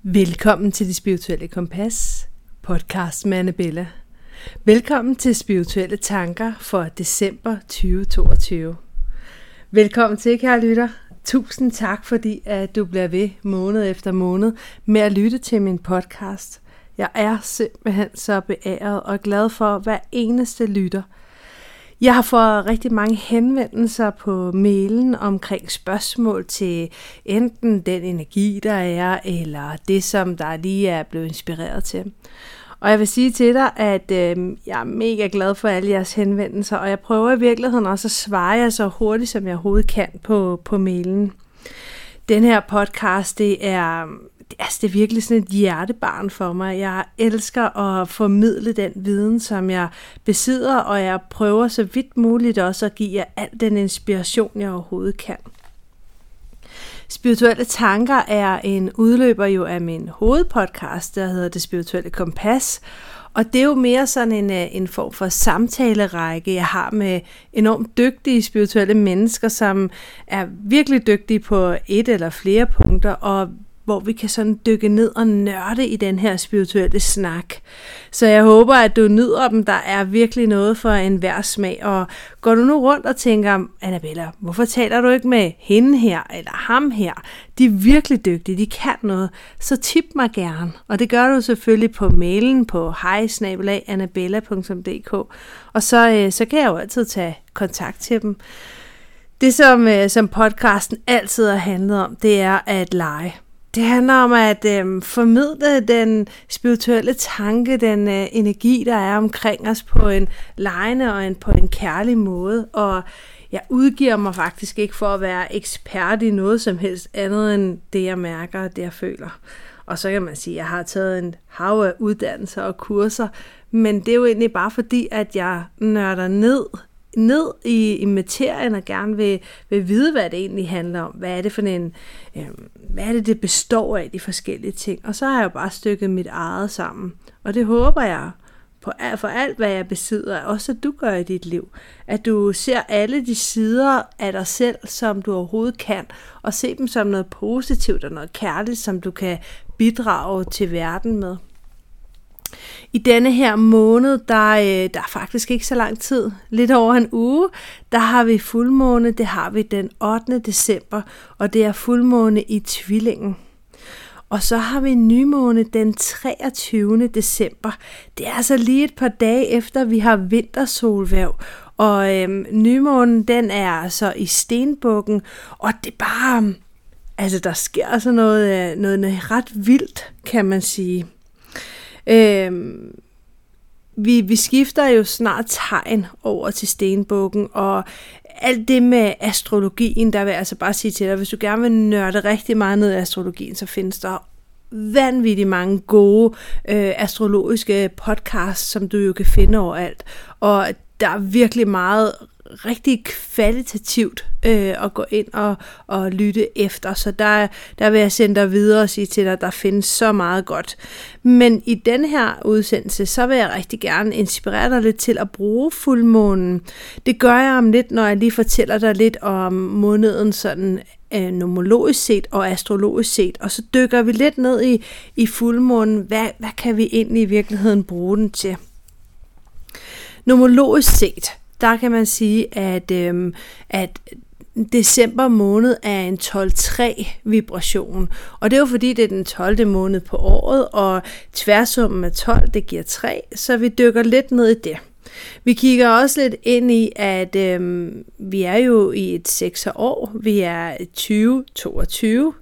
Velkommen til Det Spirituelle Kompas, podcast med Annabella. Velkommen til Spirituelle Tanker for december 2022. Velkommen til, kære lytter. Tusind tak, fordi at du bliver ved måned efter måned med at lytte til min podcast. Jeg er simpelthen så beæret og glad for hver eneste lytter. Jeg har fået rigtig mange henvendelser på mailen omkring spørgsmål til enten den energi, der er, eller det, som der lige er blevet inspireret til. Og jeg vil sige til dig, at jeg er mega glad for alle jeres henvendelser, og jeg prøver i virkeligheden også at svare jer så hurtigt, som jeg overhovedet kan på mailen. Den her podcast, det er virkelig sådan et hjertebarn for mig. Jeg elsker at formidle den viden, som jeg besidder, og jeg prøver så vidt muligt også at give jer al den inspiration, jeg overhovedet kan. Spirituelle Tanker er en udløber jo af min hovedpodcast, der hedder Det Spirituelle Kompas, og det er jo mere sådan en form for samtalerække, jeg har med enormt dygtige spirituelle mennesker, som er virkelig dygtige på et eller flere punkter, og hvor vi kan sådan dykke ned og nørde i den her spirituelle snak. Så jeg håber, at du nyder dem. Der er virkelig noget for enhver smag. Og går du nu rundt og tænker, Annabella, hvorfor taler du ikke med hende her eller ham her? De er virkelig dygtige, de kan noget. Så tip mig gerne. Og det gør du selvfølgelig på mailen på hej@annabella.dk. Og så kan jeg jo altid tage kontakt til dem. Det som podcasten altid har handlet om, det er at lege. Det handler om at formidle den spirituelle tanke, den energi, der er omkring os på en legende og på en kærlig måde. Og jeg udgiver mig faktisk ikke for at være ekspert i noget som helst andet end det, jeg mærker og det, jeg føler. Og så kan man sige, at jeg har taget en hav af uddannelser og kurser, men det er jo egentlig bare fordi, at jeg nørder ned i materien og gerne vil vide, hvad det egentlig handler om. Hvad er det for hvad er det består af, de forskellige ting. Og så har jeg jo bare stykket mit eget sammen. Og det håber jeg for alt, hvad jeg besidder, også at du gør i dit liv. At du ser alle de sider af dig selv, som du overhovedet kan, og se dem som noget positivt og noget kærligt, som du kan bidrage til verden med. I denne her måned, der er faktisk ikke så lang tid, lidt over en uge, der har vi fuldmåne, det har vi den 8. december, og det er fuldmåne i Tvillingen. Og så har vi nymåne den 23. december. Det er altså lige et par dage efter, vi har vintersolhverv. Og nymånen, den er altså i Stenbukken, og det er bare, altså der sker altså noget ret vildt, kan man sige. Vi skifter jo snart tegn over til Stenbukken, og alt det med astrologien, der vil jeg altså bare sige til dig, hvis du gerne vil nørde rigtig meget ned i astrologien, så findes der vanvittigt mange gode astrologiske podcasts, som du jo kan finde overalt, og der er virkelig meget rigtig kvalitativt at gå ind og lytte efter, så der vil jeg sende dig videre og sige til dig, at der findes så meget godt. Men i den her udsendelse, så vil jeg rigtig gerne inspirere dig lidt til at bruge fuldmånen. Det gør jeg om lidt, når jeg lige fortæller dig lidt om måneden sådan numerologisk set og astrologisk set, og så dykker vi lidt ned i fuldmånen. Hvad kan vi egentlig i virkeligheden bruge den til? Numerologisk set, der kan man sige, at december måned er en 12-3 vibration. Og det er jo fordi, det er den 12. måned på året, og tværsummen af 12, det giver 3, så vi dykker lidt ned i det. Vi kigger også lidt ind i, at vi er jo i et 6 år. Vi er 2022,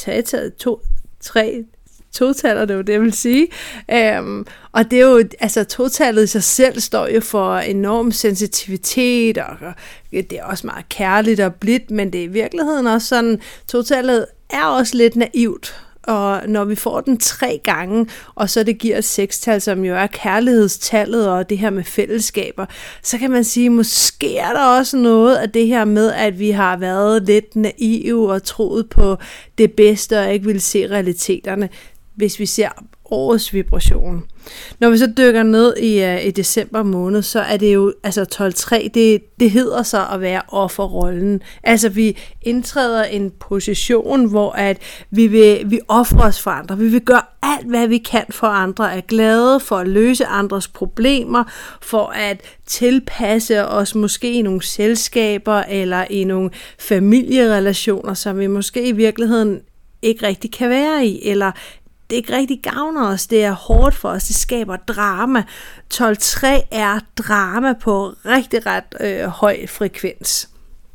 3 totaller, det er jo det, jeg vil sige. Og det er jo, altså totallet i sig selv står jo for enorm sensitivitet, og det er også meget kærligt og blidt, men det er i virkeligheden også sådan, totallet er også lidt naivt. Og når vi får den 3 gange, og så det giver et 6-tal, som jo er kærlighedstallet og det her med fællesskaber, så kan man sige, måske er der også noget af det her med, at vi har været lidt naive og troet på det bedste og ikke ville se realiteterne. hvis vi ser årets vibration. Når vi så dykker ned i december måned, så er det jo, altså 12.3, det hedder så at være offerrollen. Altså vi indtræder en position, hvor at vi offrer os for andre. Vi vil gøre alt, hvad vi kan for andre, er glade for at løse andres problemer, for at tilpasse os måske i nogle selskaber eller i nogle familierelationer, som vi måske i virkeligheden ikke rigtig kan være i, eller det ikke rigtig gavner os, det er hårdt for os, det skaber drama. 12.3 er drama på ret høj frekvens.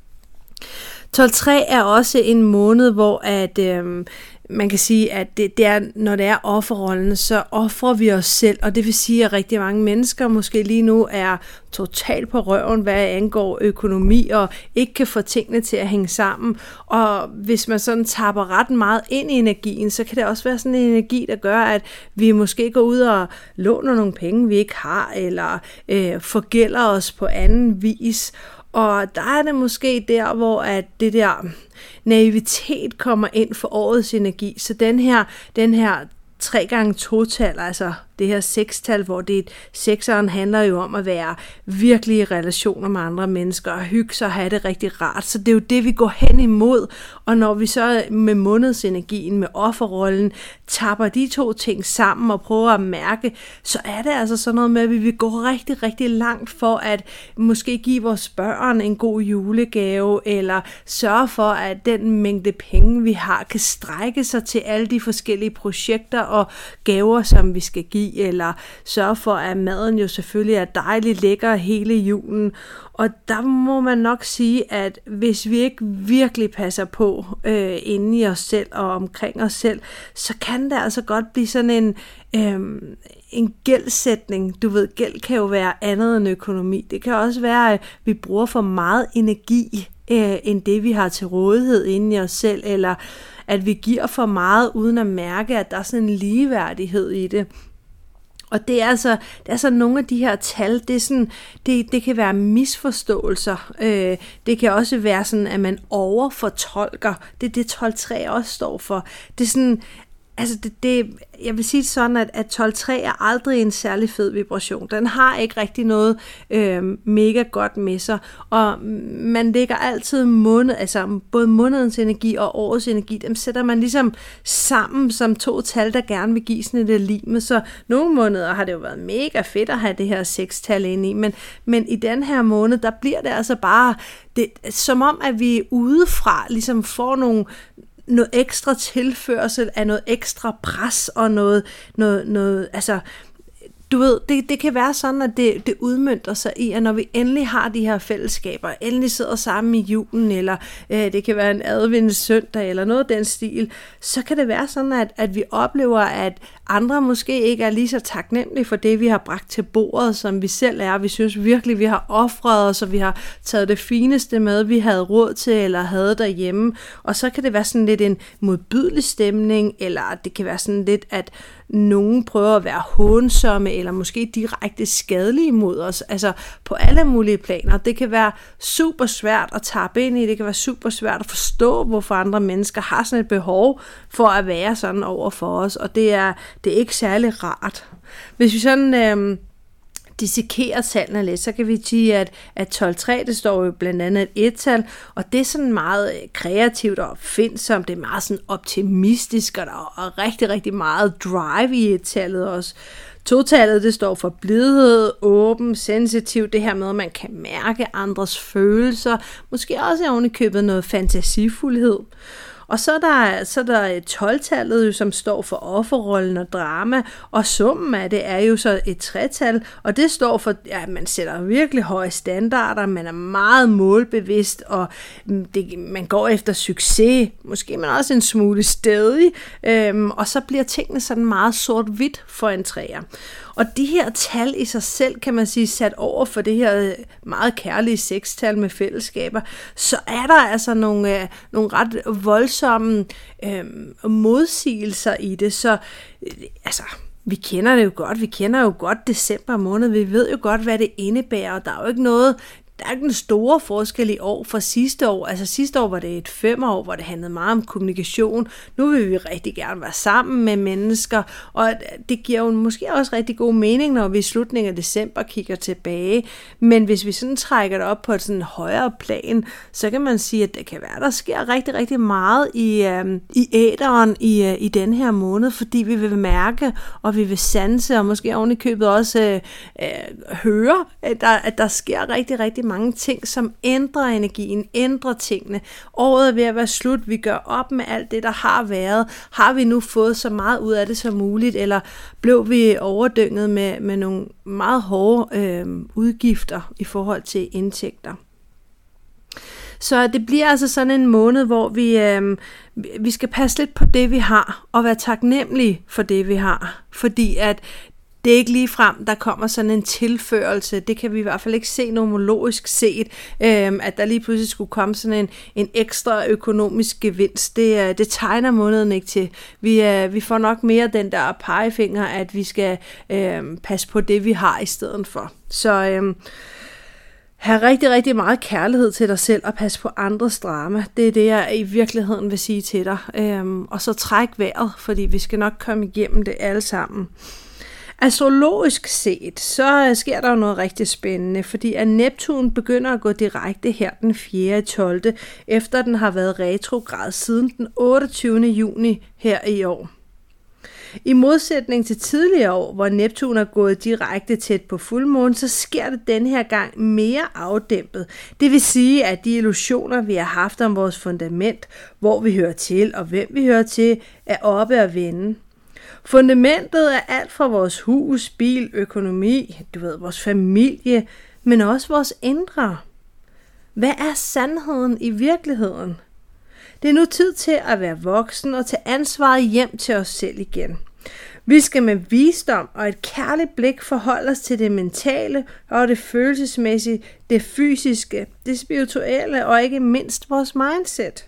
12.3 er også en måned, hvor at, man kan sige, at det er, når det er offerrollen, så offrer vi os selv, og det vil sige, at rigtig mange mennesker måske lige nu er totalt på røven, hvad angår økonomi, og ikke kan få tingene til at hænge sammen. Og hvis man sådan tapper ret meget ind i energien, så kan det også være sådan en energi, der gør, at vi måske går ud og låner nogle penge, vi ikke har, eller forgælder os på anden vis. Og der er det måske der, hvor at det der naivitet kommer ind for årets energi. Så den her 3x2-tal, altså det her 6-tal, hvor det 6'eren handler jo om at være virkelig i relationer med andre mennesker og hygge sig og have det rigtig rart. Så det er jo det, vi går hen imod. Og når vi så med månedsenergien, med offerrollen, tapper de to ting sammen og prøver at mærke, så er det altså sådan noget med, at vi vil gå rigtig, rigtig langt for at måske give vores børn en god julegave, eller sørge for, at den mængde penge, vi har, kan strække sig til alle de forskellige projekter og gaver, som vi skal give, eller sørge for, at maden jo selvfølgelig er dejligt lækker hele julen. Og der må man nok sige, at hvis vi ikke virkelig passer på inde i os selv og omkring os selv, så kan det altså godt blive sådan en gældsætning. Du ved, gæld kan jo være andet end økonomi. Det kan også være, at vi bruger for meget energi end det, vi har til rådighed inde i os selv, eller at vi giver for meget uden at mærke, at der er sådan en ligeværdighed i det. Og det er altså nogle af de her tal, det kan være misforståelser. Det kan også være sådan, at man overfortolker. Det er det 12.3 også står for. Det er sådan, altså jeg vil sige sådan, at 12.3 er aldrig en særlig fed vibration. Den har ikke rigtig noget mega godt med sig, og man lægger altid både månedens energi og årets energi, dem sætter man ligesom sammen som to tal, der gerne vil give sådan et lime. Så nogle måneder har det jo været mega fedt at have det her 6-tal inde i, men i den her måned, der bliver det altså bare, som om at vi udefra ligesom får noget ekstra tilførsel af noget ekstra pres og noget altså du ved, det kan være sådan, at det udmønter sig i, at når vi endelig har de her fællesskaber, endelig sidder sammen i julen, eller det kan være en adventssøndag, eller noget af den stil, så kan det være sådan, at vi oplever, at andre måske ikke er lige så taknemmelige for det, vi har bragt til bordet, som vi selv er. Vi synes virkelig, vi har ofret os, og vi har taget det fineste med, vi havde råd til, eller havde derhjemme. Og så kan det være sådan lidt en modbydelig stemning, eller det kan være sådan lidt, at nogen prøver at være hånsomme, eller måske direkte skadelige mod os, altså på alle mulige planer. Det kan være super svært at tappe ind i, det kan være super svært at forstå, hvorfor andre mennesker har sådan et behov for at være sådan over for os, og det er ikke særlig rart. Hvis vi sådan dissekerer tallene lidt, så kan vi sige, at 12.3, det står jo blandt andet et 1-tal, og det er sådan meget kreativt og opfindsomt, det er meget sådan optimistisk, og der er rigtig, rigtig meget drive i 1-tallet også. 2-tallet, det står for blidhed, åben, sensitiv, det her med, at man kan mærke andres følelser, måske også oven i købet noget fantasifuldhed. Og så er der 12-tallet, som står for offerrollen og drama, og summen af det er jo så et 3-tal, og det står for, at man sætter virkelig høje standarder, man er meget målbevidst, og man går efter succes, måske man også en smule stædig, og så bliver tingene sådan meget sort-hvidt for en 3'er. Og de her tal i sig selv, kan man sige, sat over for det her meget kærlige 6-tal med fællesskaber, så er der altså nogle ret voldsomme modsigelser i det. Så altså, vi kender det jo godt. Vi kender jo godt december måned. Vi ved jo godt, hvad det indebærer, og der er jo ikke noget Der er ikke en store forskel i år fra sidste år. Altså sidste år var det et 5-år, hvor det handlede meget om kommunikation. Nu vil vi rigtig gerne være sammen med mennesker, og det giver jo måske også rigtig god mening, når vi i slutningen af december kigger tilbage. Men hvis vi sådan trækker det op på et sådan højere plan, så kan man sige, at det kan være, der sker rigtig, rigtig meget i æteren i den her måned, fordi vi vil mærke, og vi vil sanse, og måske oven i købet også høre, at der sker rigtig, rigtig mange ting, som ændrer energien, ændrer tingene. Året er ved at være slut, vi gør op med alt det, der har været. Har vi nu fået så meget ud af det som muligt, eller blev vi overdynget med nogle meget hårde udgifter i forhold til indtægter? Så det bliver altså sådan en måned, hvor vi skal passe lidt på det, vi har, og være taknemmelige for det, vi har. Fordi at det er ikke lige frem, der kommer sådan en tilførelse. Det kan vi i hvert fald ikke se numerologisk set, at der lige pludselig skulle komme sådan en ekstra økonomisk gevinst. Det tegner måneden ikke til. Vi får nok mere den der pegefinger, at vi skal passe på det, vi har i stedet for. Så have rigtig, rigtig meget kærlighed til dig selv og passe på andres drama. Det er det, jeg i virkeligheden vil sige til dig. Og så træk vejret, fordi vi skal nok komme igennem det alle sammen. Astrologisk set, så sker der jo noget rigtig spændende, fordi at Neptun begynder at gå direkte her den 4.12., efter den har været retrograd siden den 28. juni her i år. I modsætning til tidligere år, hvor Neptun er gået direkte tæt på fuldmånen, så sker det denne her gang mere afdæmpet. Det vil sige, at de illusioner, vi har haft om vores fundament, hvor vi hører til og hvem vi hører til, er oppe at vende. Fundamentet er alt fra vores hus, bil, økonomi, vores familie, men også vores indre. Hvad er sandheden i virkeligheden? Det er nu tid til at være voksen og tage ansvaret hjem til os selv igen. Vi skal med visdom og et kærligt blik forholde os til det mentale og det følelsesmæssige, det fysiske, det spirituelle og ikke mindst vores mindset.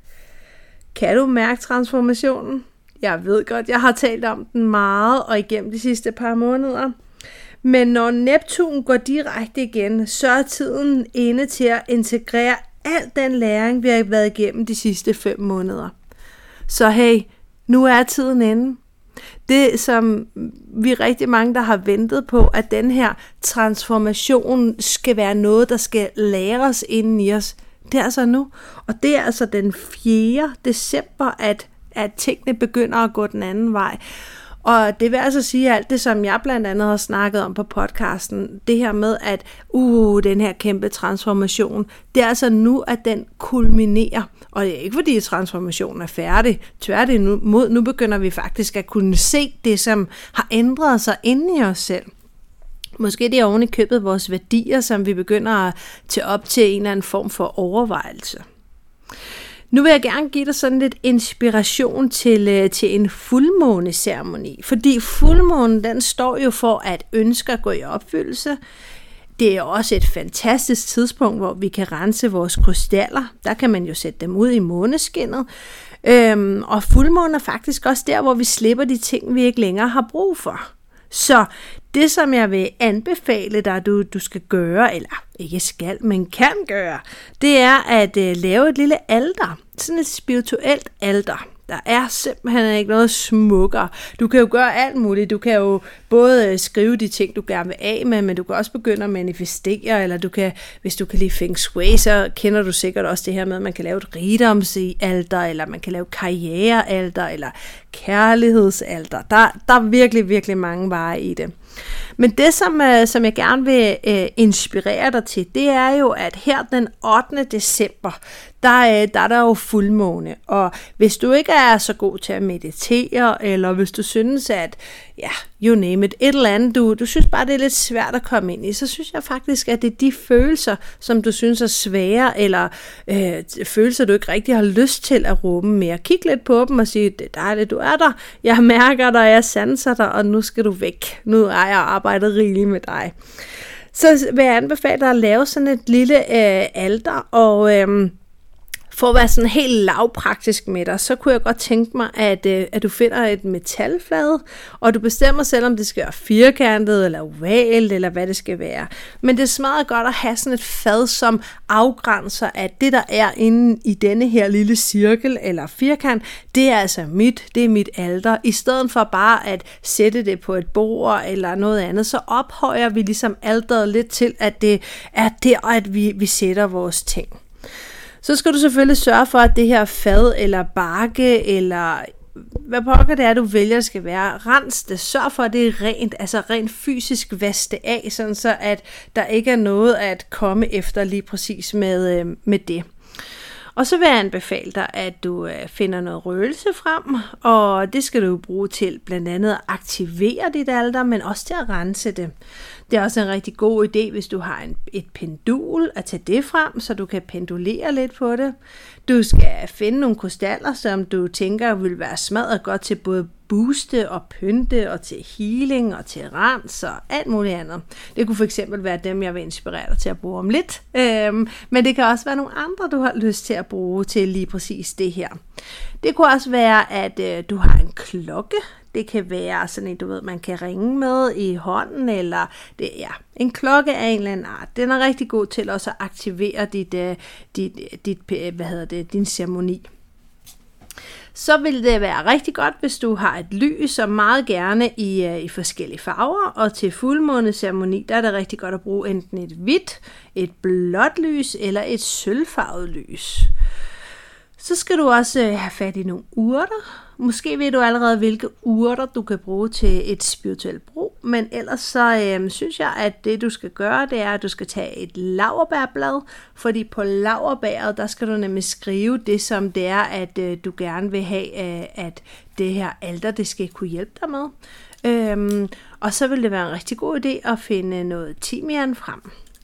Kan du mærke transformationen? Jeg ved godt, jeg har talt om den meget og igennem de sidste par måneder. Men når Neptun går direkte igen, så er tiden inde til at integrere al den læring, vi har været igennem de sidste 5 måneder. Så hey, nu er tiden inde. Det, som vi rigtig mange, der har ventet på, at den her transformation skal være noget, der skal læres inden i os, det er altså nu. Og det er altså den 4. december, at tingene begynder at gå den anden vej. Og det vil altså sige alt det, som jeg blandt andet har snakket om på podcasten, det her med, at den her kæmpe transformation, det er altså nu, at den kulminerer. Og det er ikke fordi transformationen er færdig. Tværtimod, nu begynder vi faktisk at kunne se det, som har ændret sig inde i os selv. Måske det er oven i købet vores værdier, som vi begynder at tage op til en eller anden form for overvejelse. Nu vil jeg gerne give dig sådan lidt inspiration til en fuldmåneceremoni, fordi fuldmånen, den står jo for at ønske at gå i opfyldelse. Det er også et fantastisk tidspunkt, hvor vi kan rense vores krystaller. Der kan man jo sætte dem ud i måneskinnet. Og fuldmånen er faktisk også der, hvor vi slipper de ting, vi ikke længere har brug for. Så det, som jeg vil anbefale dig, du skal gøre, eller ikke skal, men kan gøre, det er at lave et lille alter. Sådan et spirituelt alter. Der er simpelthen ikke noget smukkere. Du kan jo gøre alt muligt. Du kan jo både skrive de ting, du gerne vil af med, men du kan også begynde at manifestere, eller du kan, hvis du kan lide feng shui, så kender du sikkert også det her med, at man kan lave et rigdomsalter, eller man kan lave karrierealter, eller kærlighedsalter. Der er virkelig, virkelig mange veje i det. Men det, som jeg gerne vil inspirere dig til, det er jo, at her den 8. december, der er der jo fuldmåne. Og hvis du ikke er så god til at meditere, eller hvis du synes, at you name it, et eller andet, du synes bare, det er lidt svært at komme ind i, så synes jeg faktisk, at det er de følelser, som du synes er svære, eller følelser, du ikke rigtig har lyst til at rumme mere. Kig lidt på dem og sige, det er dejligt, du er der, jeg mærker dig, jeg sanser dig, og nu skal du væk. Nu er jeg arbejdet rigeligt med dig. Så vil jeg anbefale dig at lave sådan et lille alter, og For at være sådan helt lavpraktisk med dig, så kunne jeg godt tænke mig, at du finder et metalflade, og du bestemmer selv, om det skal være firkantet eller ovalt, eller hvad det skal være. Men det er smadret godt at have sådan et fad, som afgrænser, at det, der er inde i denne her lille cirkel eller firkant, det er altså det er mit alter. I stedet for bare at sætte det på et bord eller noget andet, så ophøjer vi ligesom alteret lidt til, at det er der, at vi sætter vores ting. Så skal du selvfølgelig sørge for, at det her fad eller bakke, eller hvad pokker det er, du vælger, skal være, rens det. Sørg for, at det er rent, altså rent fysisk vask det af, sådan så at der ikke er noget at komme efter lige præcis med det. Og så vil jeg anbefale dig, at du finder noget røgelse frem, og det skal du bruge til blandt andet at aktivere dit alter, men også til at rense det. Det er også en rigtig god idé, hvis du har et pendul, at tage det frem, så du kan pendulere lidt på det. Du skal finde nogle krystaller, som du tænker vil være smadret godt til både booste og pynte og til healing og til rens og alt muligt andet. Det kunne fx være dem, jeg vil inspirere dig til at bruge om lidt. Men det kan også være nogle andre, du har lyst til at bruge til lige præcis det her. Det kunne også være, at du har en klokke. Det kan være sådan en, du ved, man kan ringe med i hånden, eller en klokke af en eller anden art. Den er rigtig god til også at aktivere din ceremoni. Så vil det være rigtig godt, hvis du har et lys, og meget gerne i forskellige farver. Og til fuldmåneceremoni, der er det rigtig godt at bruge enten et hvidt, et blåt lys eller et sølvfarvet lys. Så skal du også have fat i nogle urter. Måske ved du allerede, hvilke urter du kan bruge til et spirituelt brug, men ellers så synes jeg, at det du skal gøre, det er, at du skal tage et laurbærblad, fordi på laurbæret, der skal du nemlig skrive det, som det er, at du gerne vil have, at det her alter, det skal kunne hjælpe dig med. Og så vil det være en rigtig god idé at finde noget timian frem.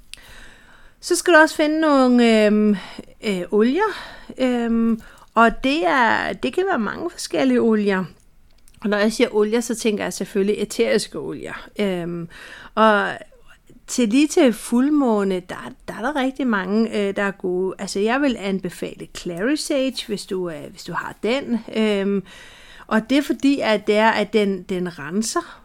Så skal du også finde nogle olier, og det kan være mange forskellige olier. Og når jeg siger olier, så tænker jeg selvfølgelig æteriske olier. Og til fuldmåne, der er der rigtig mange, der er gode. Altså jeg vil anbefale Clary Sage, hvis du har den. Og det er fordi, at den renser.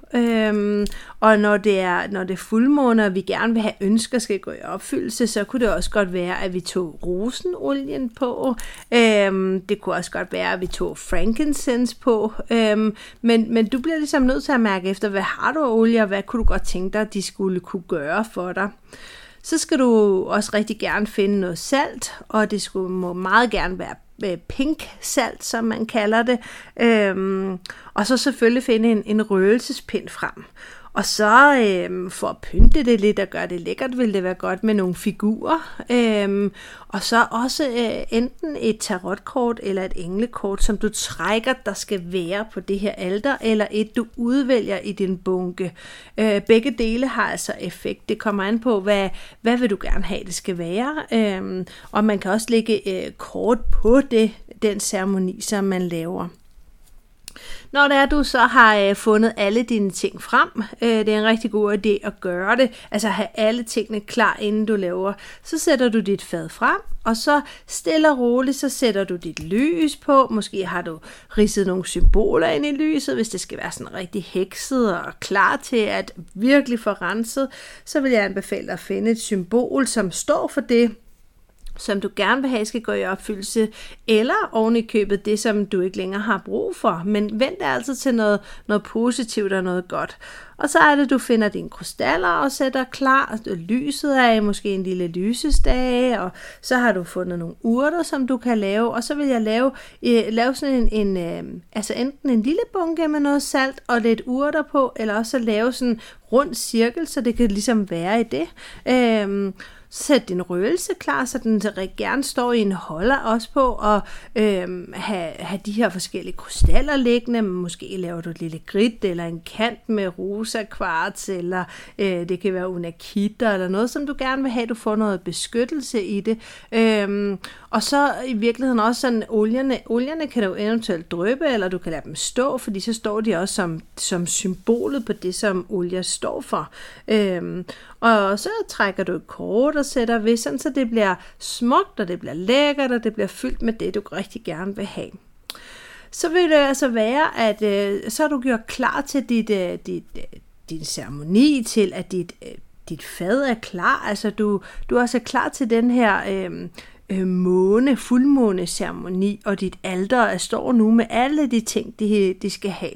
Og når det er fuldmåne, og vi gerne vil have ønsker skal gå i opfyldelse, så kunne det også godt være, at vi tog rosenolien på. Det kunne også godt være, at vi tog frankincense på. Men du bliver ligesom nødt til at mærke efter, hvad har du af olie, og hvad kunne du godt tænke dig, at de skulle kunne gøre for dig. Så skal du også rigtig gerne finde noget salt, og det må meget gerne være pink salt, som man kalder det. Og så selvfølgelig finde en røgelsespind frem. Og så for at pynte det lidt og gøre det lækkert, vil det være godt med nogle figurer. Og så også enten et tarotkort eller et englekort, som du trækker, der skal være på det her alter, eller et du udvælger i din bunke. Begge dele har altså effekt. Det kommer an på, hvad vil du gerne have, det skal være. Og man kan også lægge kort på den ceremoni, som man laver. Når det er, du så har fundet alle dine ting frem, det er en rigtig god idé at gøre det, altså have alle tingene klar, inden du laver, så sætter du dit fad frem, og så stille og roligt, så sætter du dit lys på, måske har du ridset nogle symboler ind i lyset, hvis det skal være sådan rigtig hekset og klar til at virkelig få renset, så vil jeg anbefale dig at finde et symbol, som står for det, som du gerne vil have skal gå i opfyldelse, eller oven i købet det, som du ikke længere har brug for. Men vent altså til noget positivt og noget godt. Og så er det, du finder dine krystaller og sætter klar lyset af, måske en lille lysestage, og så har du fundet nogle urter, som du kan lave, og så vil jeg lave sådan altså enten en lille bunke med noget salt og lidt urter på, eller også lave sådan en rund cirkel, så det kan ligesom være i det. Sæt din røgelse klar, så den gerne står i en holder også på, og have de her forskellige krystaller liggende. Måske laver du et lille grit, eller en kant med rosa kvarts, eller det kan være unakitter, eller noget, som du gerne vil have. Du får noget beskyttelse i det. Og så i virkeligheden også sådan, olierne kan du eventuelt dryppe, eller du kan lade dem stå, fordi så står de også som symbolet på det, som olier står for. Og så trækker du et kort, du sætter ved, sådan, så det bliver smukt, og det bliver lækkert, og det bliver fyldt med det, du rigtig gerne vil have. Så vil det altså være, at så er du gjort klar til din ceremoni, til at dit fad er klar. Altså du er altså klar til den her fuldmåne-ceremoni, og dit alter står nu med alle de ting, de skal have.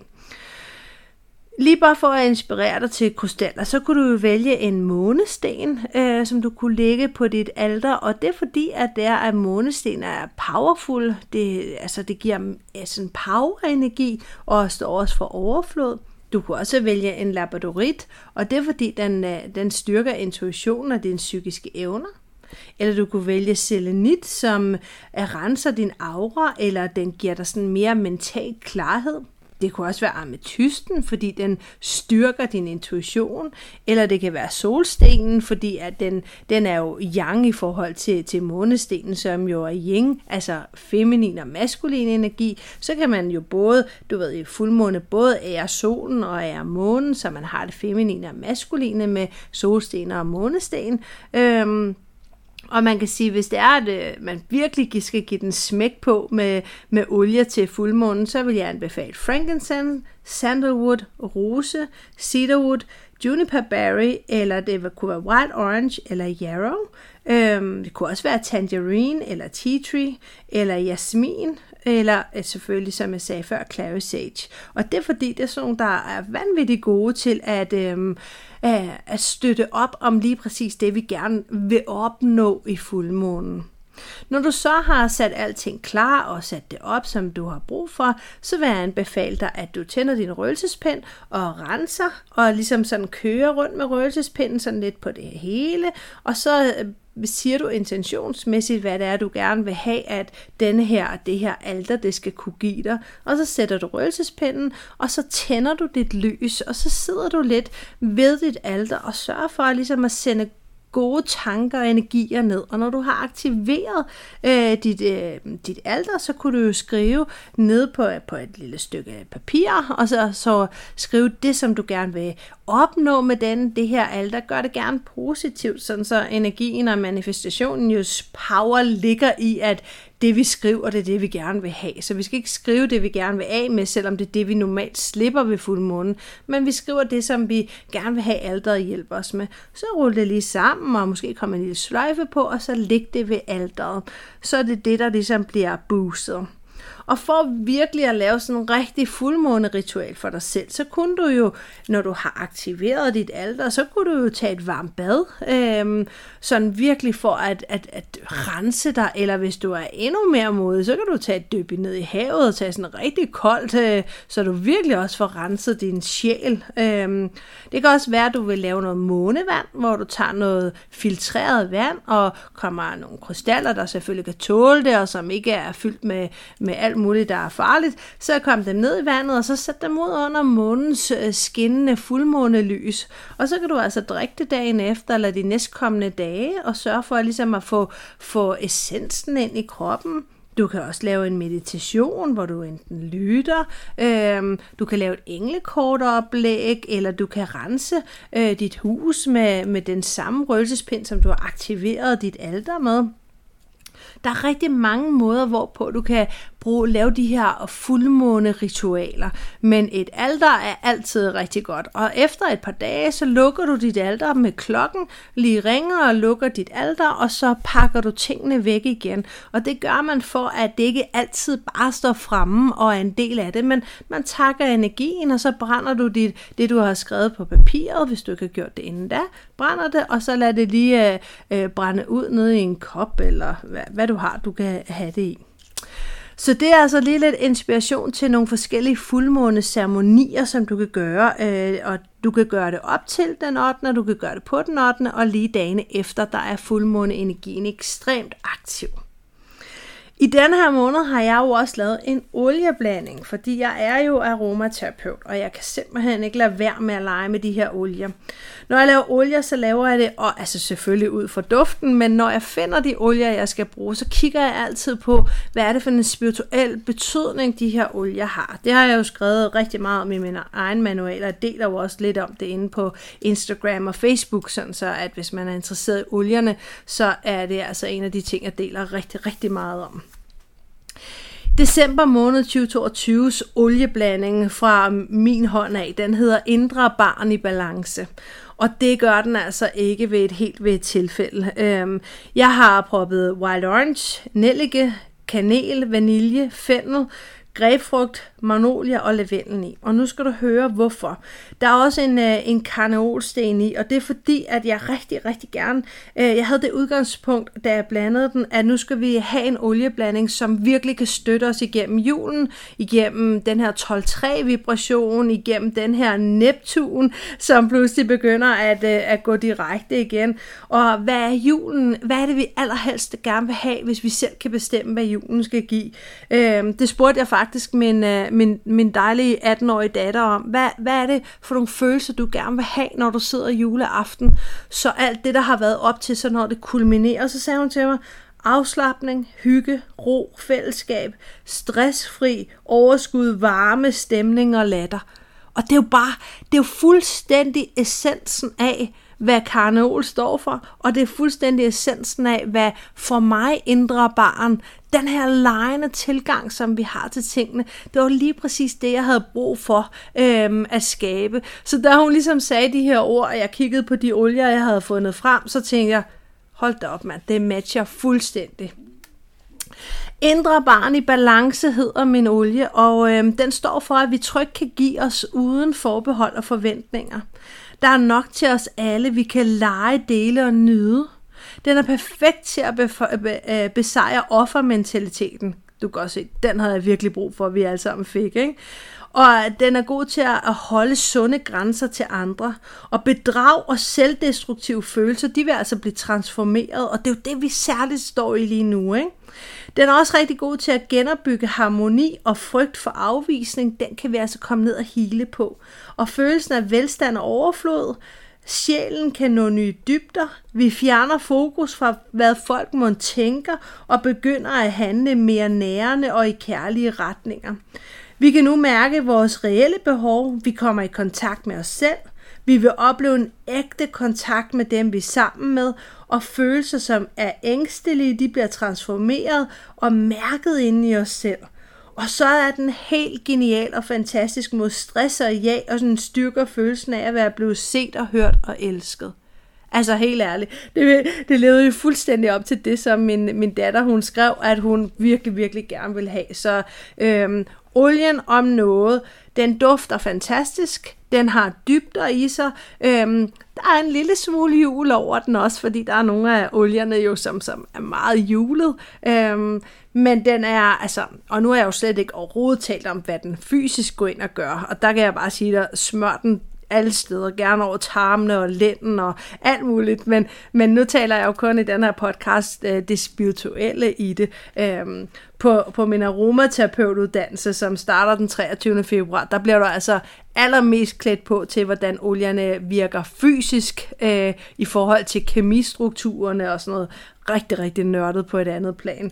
Lige bare for at inspirere dig til krystaller, så kunne du jo vælge en månesten, som du kunne lægge på dit alter, og det er fordi, at månesten er powerful, det giver sådan power-energi, og står også for overflod. Du kunne også vælge en labradorit, og det er fordi, den styrker intuitionen og dine psykiske evner. Eller du kunne vælge selenit, som renser din aura, eller den giver dig sådan mere mental klarhed. Det kunne også være ametysten, fordi den styrker din intuition. Eller det kan være solstenen, fordi at den er jo yang i forhold til månestenen, som jo er yin, altså feminin og maskulin energi. Så kan man jo både, i fuldmåne, både ære solen og ære månen, så man har det feminine og maskuline med solsten og månesten. Og man kan sige, hvis det er, at man virkelig skal give den smæk på med olie til fuldmånen, så vil jeg anbefale frankincense, sandalwood, rose, cedarwood, juniper berry, eller det kunne være white orange eller yarrow. Det kunne også være tangerine, eller tea tree, eller jasmin, eller selvfølgelig, som jeg sagde før, clary sage. Og det er fordi, det er sådan nogle, der er vanvittigt gode til at støtte op om lige præcis det, vi gerne vil opnå i fuldmånen. Når du så har sat alting klar og sat det op, som du har brug for, så vil jeg anbefale dig, at du tænder din røgelsespind og renser, og ligesom sådan kører rundt med røgelsespinden sådan lidt på det hele, og så siger du intentionsmæssigt, hvad det er, du gerne vil have, at det her alter, det skal kunne give dig. Og så sætter du røgelsespinden, og så tænder du dit lys, og så sidder du lidt ved dit alter og sørger for ligesom at sende gode tanker og energier ned. Og når du har aktiveret dit alter, så kunne du jo skrive ned på et lille stykke papir, og så skrive det, som du gerne vil opnå med det her alter. Gør det gerne positivt, sådan så energien og manifestationens power ligger i, at det vi skriver, det er det vi gerne vil have. Så vi skal ikke skrive det vi gerne vil af med, selvom det er det vi normalt slipper ved fuldmånen, men vi skriver det som vi gerne vil have alteret hjælpe os med. Så rulle det lige sammen, og måske komme en lille sløjfe på, og så lægge det ved alteret. Så er det der ligesom bliver boostet. Og for virkelig at lave sådan en rigtig fuldmåneritual for dig selv, så kunne du jo, når du har aktiveret dit alter, så kunne du jo tage et varmt bad, sådan virkelig for at rense dig, eller hvis du er endnu mere modig, så kan du tage et dyb ned i havet og tage sådan rigtig koldt, så du virkelig også får renset din sjæl. Det kan også være, at du vil lave noget månevand, hvor du tager noget filtreret vand, og kommer nogle krystaller, der selvfølgelig kan tåle det, og som ikke er fyldt med alt muligt, der er farligt, så kom dem ned i vandet, og så sæt dem ud under månens skinnende fuldmånelys. Og så kan du altså drikke det dagen efter, eller de næstkommende dage, og sørge for ligesom at få essensen ind i kroppen. Du kan også lave en meditation, hvor du enten lytter, du kan lave et englekortoplæg, eller du kan rense dit hus med den samme røgelsespind, som du har aktiveret dit alter med. Der er rigtig mange måder, hvorpå du kan lave de her fuldmåne-ritualer, men et alter er altid rigtig godt. Og efter et par dage, så lukker du dit alter med klokken, lige ringer og lukker dit alter, og så pakker du tingene væk igen. Og det gør man for, at det ikke altid bare står fremme og er en del af det, men man takker energien, og så brænder du det, du har skrevet på papiret, hvis du ikke har gjort det inden da, brænder det, og så lader det lige brænde ud nede i en kop, eller hvad du har, du kan have det i. Så det er altså lige lidt inspiration til nogle forskellige fuldmåneceremonier, som du kan gøre, og du kan gøre det op til den 8., og du kan gøre det på den 8., og lige dagene efter, der er fuldmåneenergien ekstremt aktiv. I denne her måned har jeg jo også lavet en olieblanding, fordi jeg er jo aromaterapeut, og jeg kan simpelthen ikke lade være med at lege med de her olier. Når jeg laver olier, så laver jeg det, og altså selvfølgelig ud fra duften, men når jeg finder de olier, jeg skal bruge, så kigger jeg altid på, hvad er det for en spirituel betydning, de her olier har. Det har jeg jo skrevet rigtig meget om i mine egen manualer, og deler jo også lidt om det inde på Instagram og Facebook, sådan så at hvis man er interesseret i olierne, så er det altså en af de ting, jeg deler rigtig, rigtig meget om. December måned 2022's olieblanding fra min hånd af, den hedder Indre Barn i Balance. Og det gør den altså ikke ved et tilfælde. Jeg har proppet wild orange, nellike, kanel, vanilje, fennel, grapefrugt, magnolia og lavendel i. Og nu skal du høre hvorfor. Der er også en karneolsten i, og det er fordi, at jeg rigtig, rigtig gerne, jeg havde det udgangspunkt, da jeg blandede den, at nu skal vi have en olieblanding, som virkelig kan støtte os igennem julen, igennem den her 12-3 vibration, igennem den her Neptun, som pludselig begynder at gå direkte igen. Og hvad er julen? Hvad er det, vi allerhelst gerne vil have, hvis vi selv kan bestemme, hvad julen skal give? Det spurgte jeg faktisk min dejlige 18-årige datter om. Hvad er det for nogle følelser, du gerne vil have, når du sidder juleaften? Så alt det, der har været op til, så når det kulminerer, så sagde hun til mig, afslapning, hygge, ro, fællesskab, stressfri, overskud, varme, stemning og latter. Og det er jo fuldstændig essensen af, hvad karneol står for, og det er fuldstændig essensen af, hvad for mig indre barn, den her legende tilgang, som vi har til tingene, det var lige præcis det, jeg havde brug for at skabe. Så da hun ligesom sagde de her ord, og jeg kiggede på de olier, jeg havde fundet frem, så tænkte jeg, hold da op mand, det matcher fuldstændig. Indre Barn i Balance hedder min olie, og den står for, at vi trygt kan give os uden forbehold og forventninger. Der er nok til os alle, vi kan lege, dele og nyde. Den er perfekt til at besejre offermentaliteten. Du kan også se, den havde jeg virkelig brug for, at vi alle sammen fik, ikke? Og den er god til at holde sunde grænser til andre. Og bedrag og selvdestruktive følelser, de vil altså blive transformeret, og det er jo det, vi særligt står i lige nu, ikke? Den er også rigtig god til at genopbygge harmoni og frygt for afvisning. Den kan vi altså komme ned og hele på. Og følelsen af velstand og overflod. Sjælen kan nå nye dybder. Vi fjerner fokus fra, hvad folk må tænker, og begynder at handle mere nærende og i kærlige retninger. Vi kan nu mærke vores reelle behov. Vi kommer i kontakt med os selv. Vi vil opleve en ægte kontakt med dem, vi er sammen med, og følelser, som er ængstelige, de bliver transformeret og mærket inde i os selv. Og så er den helt genial og fantastisk mod stress og ja, og sådan styrker følelsen af at være blevet set og hørt og elsket. Altså helt ærligt, det levede jo fuldstændig op til det, som min datter hun skrev, at hun virkelig, virkelig gerne ville have. Så olien om noget, den dufter fantastisk, den har dybder i sig, der er en lille smule jul over den også, fordi der er nogle af olierne jo, som er meget julet, men den er, altså, og nu er jeg jo slet ikke overhovedet talt om, hvad den fysisk går ind og gør, og der kan jeg bare sige dig, smør den alle steder, gerne over tarmene og lænden og alt muligt, men nu taler jeg jo kun i den her podcast det spirituelle i det. På min aromaterapeutuddannelse, som starter den 23. februar, der bliver du altså allermest klædt på til, hvordan olierne virker fysisk i forhold til kemistrukturerne og sådan noget rigtig, rigtig nørdet på et andet plan.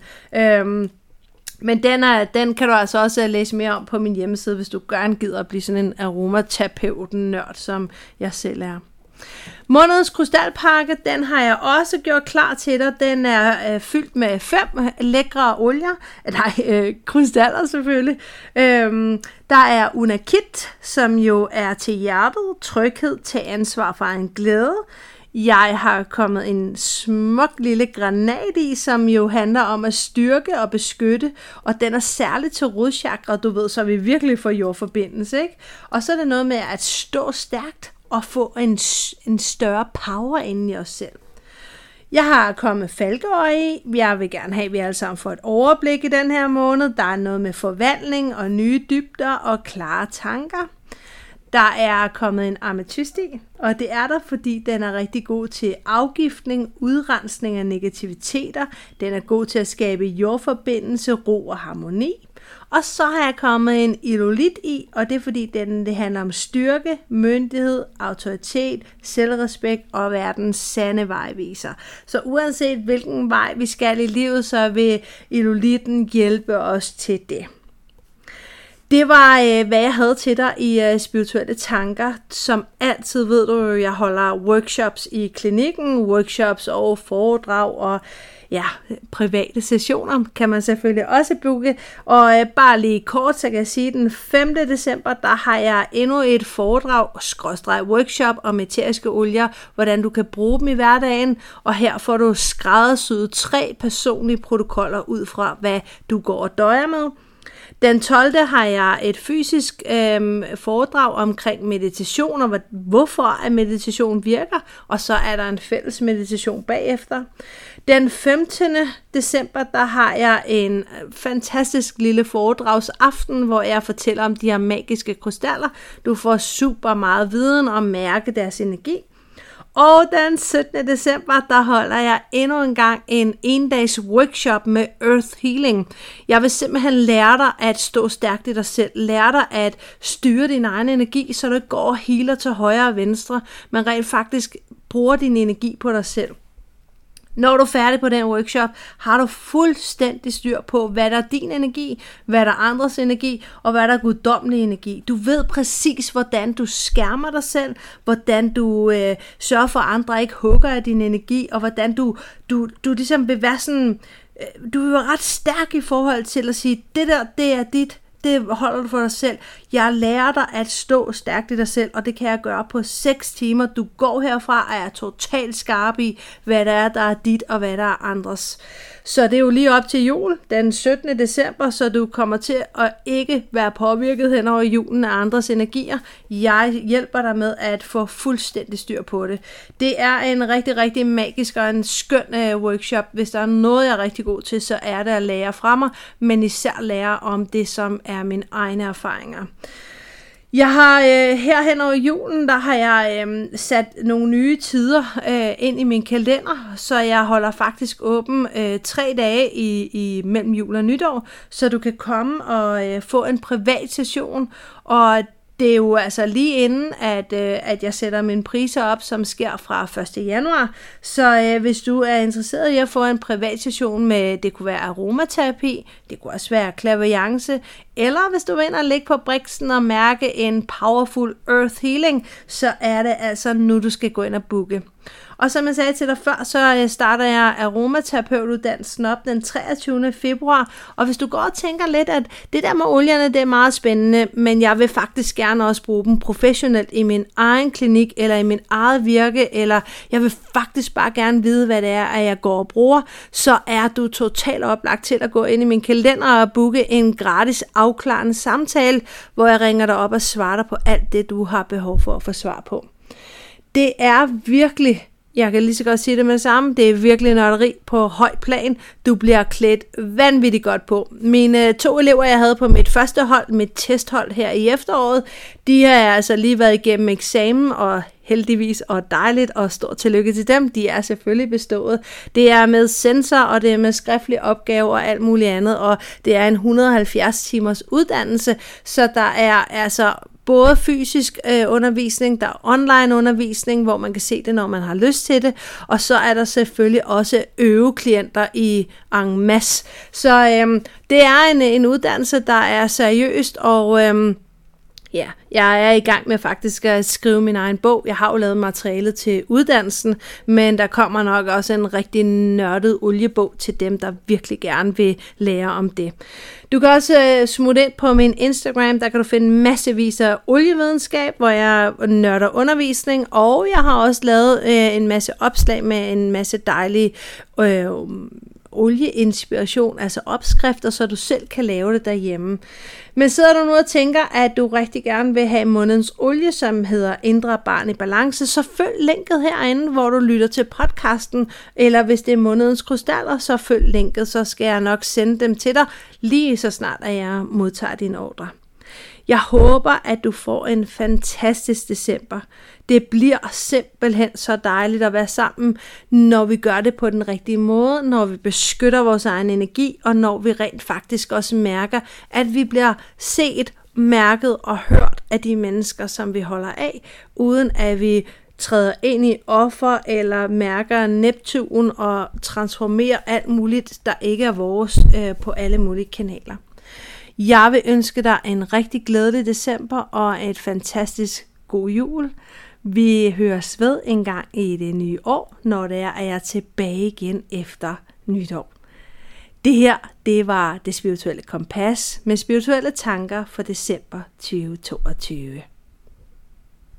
Men den kan du altså også læse mere om på min hjemmeside, hvis du gerne gider at blive sådan en aromaterapeuten-nørd, som jeg selv er. Månedens krystalpakke, den har jeg også gjort klar til dig. Den er fyldt med 5 lækre olier. Krystaller selvfølgelig. Der er Unakit, som jo er til hjertet, tryghed, til ansvar for en glæde. Jeg har kommet en smuk lille granat i, som jo handler om at styrke og beskytte, og den er særligt til rodchakra, du ved, så vi virkelig får jordforbindelse, ikke? Og så er det noget med at stå stærkt og få en større power inde i os selv. Jeg har kommet falkeøje i. Jeg vil gerne have, at vi alle sammen får et overblik i den her måned. Der er noget med forvandling og nye dybder og klare tanker. Der er kommet en ametyst i, og det er der, fordi den er rigtig god til afgiftning, udrensning af negativiteter. Den er god til at skabe jordforbindelse, ro og harmoni. Og så har jeg kommet en ilolit i, og det er fordi det handler om styrke, myndighed, autoritet, selvrespekt og verdens sande vejviser. Så uanset hvilken vej vi skal i livet, så vil ilolitten hjælpe os til det. Det var, hvad jeg havde til dig i spirituelle tanker. Som altid ved du, jeg holder workshops i klinikken, workshops og foredrag og private sessioner kan man selvfølgelig også booke. Og bare lige kort, så kan jeg sige, den 5. december, der har jeg endnu et foredrag, workshop om æteriske olier, hvordan du kan bruge dem i hverdagen. Og her får du skræddersyet 3 personlige protokoller ud fra, hvad du går og døjer med. Den 12. har jeg et fysisk foredrag omkring meditation og hvorfor at meditation virker, og så er der en fælles meditation bagefter. Den 15. december, der har jeg en fantastisk lille foredragsaften, hvor jeg fortæller om de her magiske krystaller. Du får super meget viden og mærke deres energi. Og den 17. december, der holder jeg endnu en gang en endags workshop med Earth Healing. Jeg vil simpelthen lære dig at stå stærkt i dig selv. Lære dig at styre din egen energi, så du ikke går og healer til højre og venstre, men rent faktisk bruger din energi på dig selv. Når du er færdig på den workshop, har du fuldstændig styr på, hvad der er din energi, hvad der er andres energi, og hvad der er guddommelig energi. Du ved præcis, hvordan du skærmer dig selv, hvordan du sørger for, at andre ikke hugger af din energi, og hvordan du ligesom vil være sådan, du vil være ret stærk i forhold til at sige, det der, det er dit. Det holder du for dig selv. Jeg lærer dig at stå stærkt i dig selv, og det kan jeg gøre på 6 timer. Du går herfra og er totalt skarp i, hvad der er dit, og hvad der er andres. Så det er jo lige op til jul, den 17. december, så du kommer til at ikke være påvirket hen over julen af andres energier. Jeg hjælper dig med at få fuldstændig styr på det. Det er en rigtig, rigtig magisk og en skøn workshop. Hvis der er noget, jeg er rigtig god til, så er det at lære fra mig, men især lære om det, som er mine egne erfaringer. Jeg har her hen over julen, der har jeg sat nogle nye tider ind i min kalender, så jeg holder faktisk åben 3 dage i mellem jul og nytår, så du kan komme og få en privat session, og det er jo altså lige inden, at jeg sætter mine priser op, som sker fra 1. januar. Så hvis du er interesseret i at få en privat session med, det kunne være aromaterapi, det kunne også være clairvoyance, eller hvis du vil ind og ligge på briksen og mærke en powerful earth healing, så er det altså nu, du skal gå ind og booke. Og som jeg sagde til dig før, så starter jeg aromaterapeutuddannelsen op den 23. februar. Og hvis du går og tænker lidt, at det der med olierne, det er meget spændende, men jeg vil faktisk gerne også bruge dem professionelt i min egen klinik, eller i min eget virke, eller jeg vil faktisk bare gerne vide, hvad det er, at jeg går og bruger, så er du totalt oplagt til at gå ind i min kalender og booke en gratis afklarende samtale, hvor jeg ringer dig op og svarer dig på alt det, du har behov for at få svar på. Det er virkelig, jeg kan lige så godt sige det med det samme, det er virkelig nørderi på højt plan. Du bliver klædt vanvittigt godt på. Mine 2 elever, jeg havde på mit første hold, mit testhold her i efteråret, de har altså lige været igennem eksamen, og heldigvis og dejligt, og stort tillykke til dem. De er selvfølgelig bestået. Det er med sensor, og det er med skriftlige opgaver og alt muligt andet, og det er en 170 timers uddannelse, så der er altså både fysisk undervisning, der er online undervisning, hvor man kan se det, når man har lyst til det, og så er der selvfølgelig også øveklienter i en masse. Så det er en uddannelse, der er seriøst, og jeg er i gang med faktisk at skrive min egen bog. Jeg har jo lavet materialet til uddannelsen, men der kommer nok også en rigtig nørdet oliebog til dem, der virkelig gerne vil lære om det. Du kan også smutte ind på min Instagram, der kan du finde massevis af olievidenskab, hvor jeg nørder undervisning, og jeg har også lavet en masse opslag med en masse dejlige olieinspiration, altså opskrifter, så du selv kan lave det derhjemme. Men sidder du nu og tænker, at du rigtig gerne vil have månedens olie, som hedder Indre Barn i Balance, så følg linket herinde, hvor du lytter til podcasten, eller hvis det er månedens krystaller, så følg linket, så skal jeg nok sende dem til dig, lige så snart at jeg modtager din ordre. Jeg håber, at du får en fantastisk december. Det bliver simpelthen så dejligt at være sammen, når vi gør det på den rigtige måde, når vi beskytter vores egen energi, og når vi rent faktisk også mærker, at vi bliver set, mærket og hørt af de mennesker, som vi holder af, uden at vi træder ind i offer eller mærker Neptun og transformerer alt muligt, der ikke er vores på alle mulige kanaler. Jeg vil ønske dig en rigtig glædelig december og et fantastisk god jul. Vi høres ved en gang i det nye år, når det er, at jeg er tilbage igen efter nytår. Det her, det var Det Spirituelle Kompas med spirituelle tanker for december 2022.